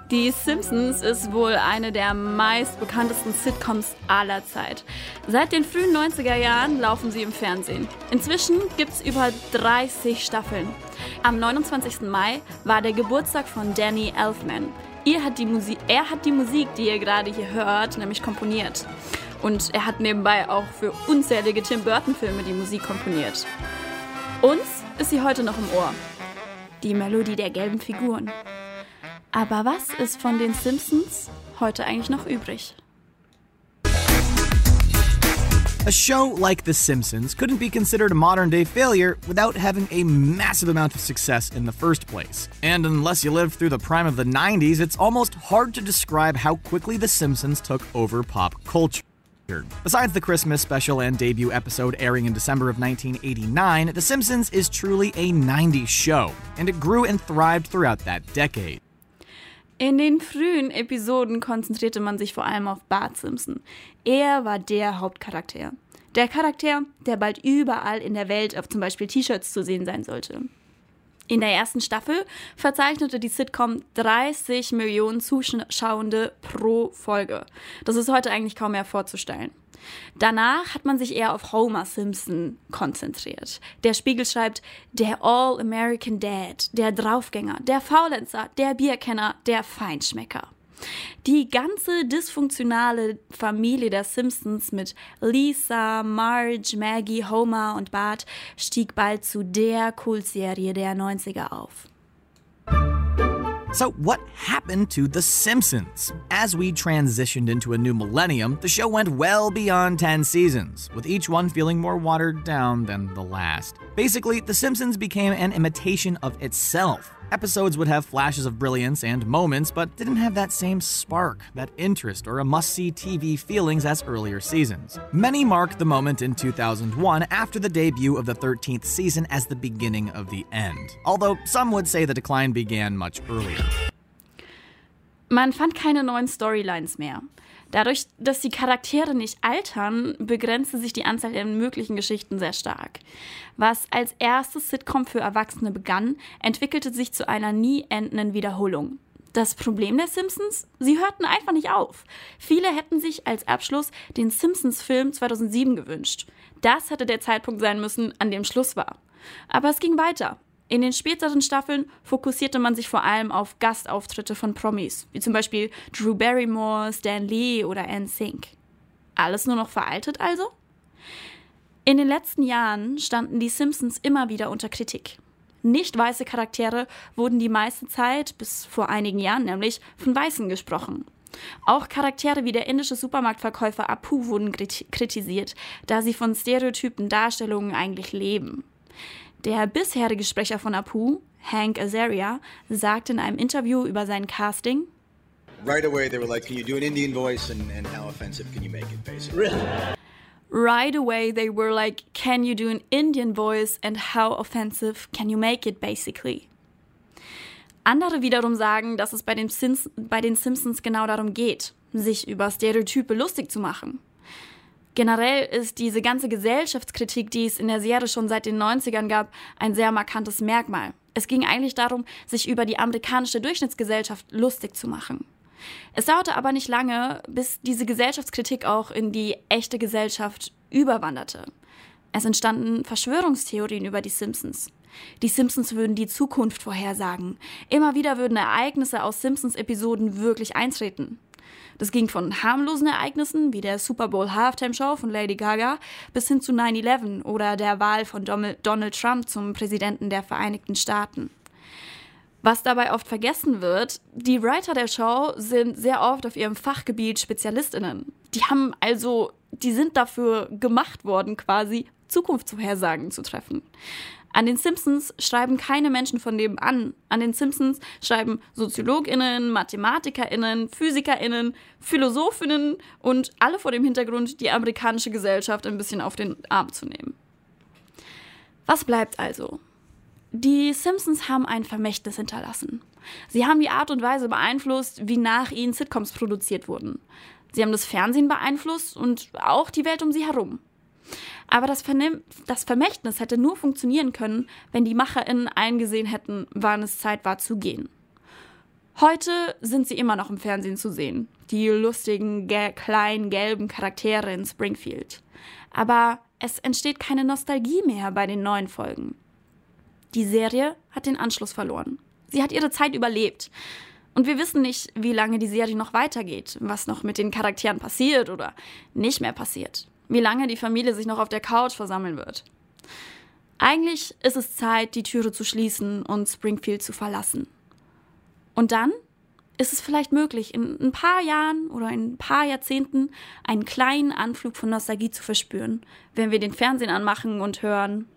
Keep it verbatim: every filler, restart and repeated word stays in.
Die Simpsons ist wohl eine der meistbekanntesten Sitcoms aller Zeit. Seit den frühen neunziger Jahren laufen sie im Fernsehen. Inzwischen gibt's über dreißig Staffeln. Am neunundzwanzigsten Mai war der Geburtstag von Danny Elfman. Er hat die Musik, er hat die Musik, die ihr gerade hier hört, nämlich komponiert. Und er hat nebenbei auch für unzählige Tim Burton-Filme die Musik komponiert. Uns ist sie heute noch im Ohr. Die Melodie der gelben Figuren. Aber was ist von den Simpsons heute eigentlich noch übrig? A show like The Simpsons couldn't be considered a modern-day failure without having a massive amount of success in the first place. And unless you lived through the prime of the nineties, it's almost hard to describe how quickly The Simpsons took over pop culture. Besides the Christmas special and debut episode airing in December of nineteen eighty-nine, The Simpsons is truly a nineties show, and it grew and thrived throughout that decade. In den frühen Episoden konzentrierte man sich vor allem auf Bart Simpson. Er war der Hauptcharakter. Der Charakter, der bald überall in der Welt auf zum Beispiel T-Shirts zu sehen sein sollte. In der ersten Staffel verzeichnete die Sitcom dreißig Millionen Zuschauende pro Folge. Das ist heute eigentlich kaum mehr vorzustellen. Danach hat man sich eher auf Homer Simpson konzentriert. Der Spiegel schreibt, der All-American Dad, der Draufgänger, der Faulenzer, der Bierkenner, der Feinschmecker. Die ganze dysfunktionale Familie der Simpsons mit Lisa, Marge, Maggie, Homer und Bart stieg bald zu der Kultserie der neunziger auf. So what happened to The Simpsons? As we transitioned into a new millennium, the show went well beyond ten seasons, with each one feeling more watered down than the last. Basically, The Simpsons became an imitation of itself. Episodes would have flashes of brilliance and moments, but didn't have that same spark, that interest, or a must-see T V feelings as earlier seasons. Many mark the moment in two thousand one after the debut of the thirteenth season as the beginning of the end, although some would say the decline began much earlier. Man fand keine neuen Storylines mehr. Dadurch, dass die Charaktere nicht altern, begrenzte sich die Anzahl der möglichen Geschichten sehr stark. Was als erstes Sitcom für Erwachsene begann, entwickelte sich zu einer nie endenden Wiederholung. Das Problem der Simpsons? Sie hörten einfach nicht auf. Viele hätten sich als Abschluss den Simpsons-Film zweitausendsieben gewünscht. Das hätte der Zeitpunkt sein müssen, an dem Schluss war. Aber es ging weiter. In den späteren Staffeln fokussierte man sich vor allem auf Gastauftritte von Promis, wie zum Beispiel Drew Barrymore, Stan Lee oder N Sync. Alles nur noch veraltet also? In den letzten Jahren standen die Simpsons immer wieder unter Kritik. Nicht weiße Charaktere wurden die meiste Zeit, bis vor einigen Jahren nämlich, von Weißen gesprochen. Auch Charaktere wie der indische Supermarktverkäufer Apu wurden kritisiert, da sie von stereotypen Darstellungen eigentlich leben. Der bisherige Sprecher von Apu, Hank Azaria, sagte in einem Interview über sein Casting: Right away they were like, can you do an Indian voice and, and how offensive can you make it, basically? Really? Right away they were like, can you do an Indian voice and how offensive can you make it, basically? Andere wiederum sagen, dass es bei den, Sims- bei den Simpsons genau darum geht, sich über Stereotype lustig zu machen. Generell ist diese ganze Gesellschaftskritik, die es in der Serie schon seit den neunzigern gab, ein sehr markantes Merkmal. Es ging eigentlich darum, sich über die amerikanische Durchschnittsgesellschaft lustig zu machen. Es dauerte aber nicht lange, bis diese Gesellschaftskritik auch in die echte Gesellschaft überwanderte. Es entstanden Verschwörungstheorien über die Simpsons. Die Simpsons würden die Zukunft vorhersagen. Immer wieder würden Ereignisse aus Simpsons-Episoden wirklich eintreten. Das ging von harmlosen Ereignissen wie der Super Bowl Halftime Show von Lady Gaga bis hin zu nine eleven oder der Wahl von Donald Trump zum Präsidenten der Vereinigten Staaten. Was dabei oft vergessen wird, die Writer der Show sind sehr oft auf ihrem Fachgebiet SpezialistInnen. Die haben also, die sind dafür gemacht worden, quasi Zukunftsvorhersagen zu treffen. An den Simpsons schreiben keine Menschen von nebenan. An den Simpsons schreiben SoziologInnen, MathematikerInnen, PhysikerInnen, PhilosophInnen und alle vor dem Hintergrund, die amerikanische Gesellschaft ein bisschen auf den Arm zu nehmen. Was bleibt also? Die Simpsons haben ein Vermächtnis hinterlassen. Sie haben die Art und Weise beeinflusst, wie nach ihnen Sitcoms produziert wurden. Sie haben das Fernsehen beeinflusst und auch die Welt um sie herum. Aber das, Vernehm- das Vermächtnis hätte nur funktionieren können, wenn die MacherInnen eingesehen hätten, wann es Zeit war zu gehen. Heute sind sie immer noch im Fernsehen zu sehen, die lustigen, ge- kleinen, gelben Charaktere in Springfield. Aber es entsteht keine Nostalgie mehr bei den neuen Folgen. Die Serie hat den Anschluss verloren. Sie hat ihre Zeit überlebt. Und wir wissen nicht, wie lange die Serie noch weitergeht, was noch mit den Charakteren passiert oder nicht mehr passiert. Wie lange die Familie sich noch auf der Couch versammeln wird. Eigentlich ist es Zeit, die Türe zu schließen und Springfield zu verlassen. Und dann ist es vielleicht möglich, in ein paar Jahren oder in ein paar Jahrzehnten einen kleinen Anflug von Nostalgie zu verspüren, wenn wir den Fernsehen anmachen und hören